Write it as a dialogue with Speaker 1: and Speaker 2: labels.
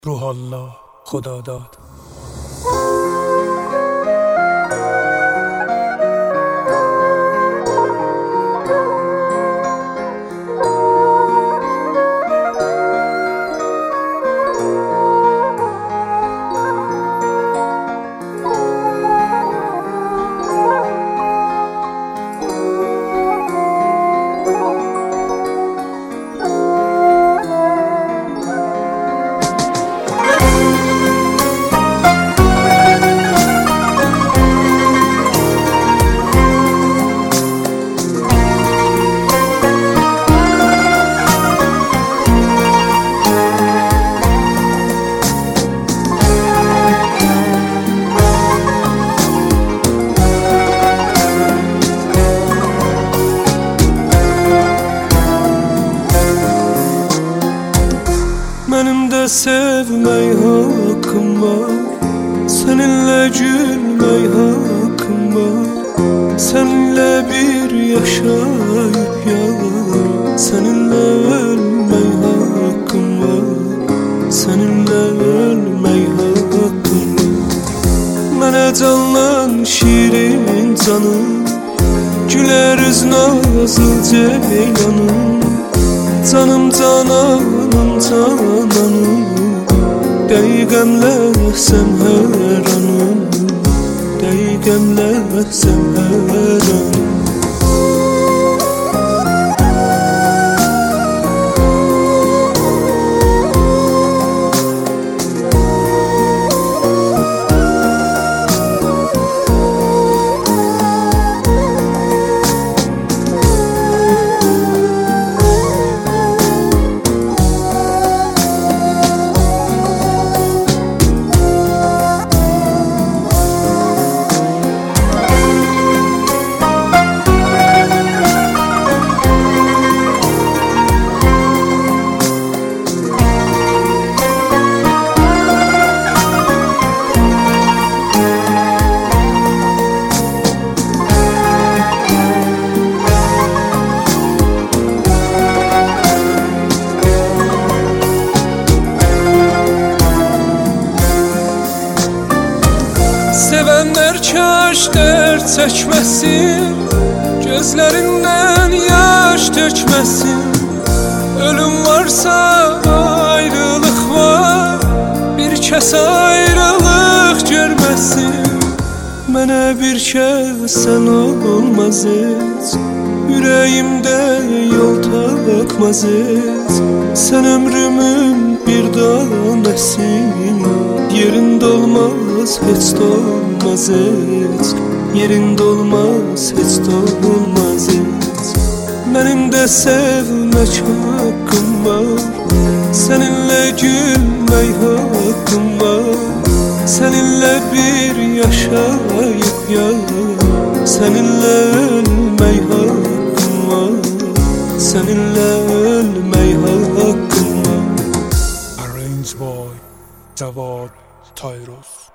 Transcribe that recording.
Speaker 1: روح الله خدا داد.
Speaker 2: Benim de sevmey hakkım var, seninle gülmey hakkım var. Seninle bir yaşayıp yar, seninle ölmey hakkım var. Seninle ölmey hakkım var. Mənə canlan şirin canım, güleriz nazlı ceylanım. Canım cananım cananım, dəqiqəmləsəm hər anım, dəqiqəmləsəm hər anım. Sevenler kaş dert çəkməsin, gözlerinden yaş dökməsin. Ölüm varsa ayrılık var, bir kəs ayrılıq görməsin. Mənə bir kəs sən olmaz heç, ürəyimdə yol tapmaz heç. Sən ömrümün bir danəsin, yerinde olmaz hiç dolmaz hiç, yerinde olmaz hiç dolmaz hiç. Benim de sevmek hakkım var, seninle gülmek hakkım var. Seninle bir yaşayıp yar, seninle ölmek hakkım var. Seninle ölmek hakkım var.
Speaker 1: Arrange boy Javad Tayros.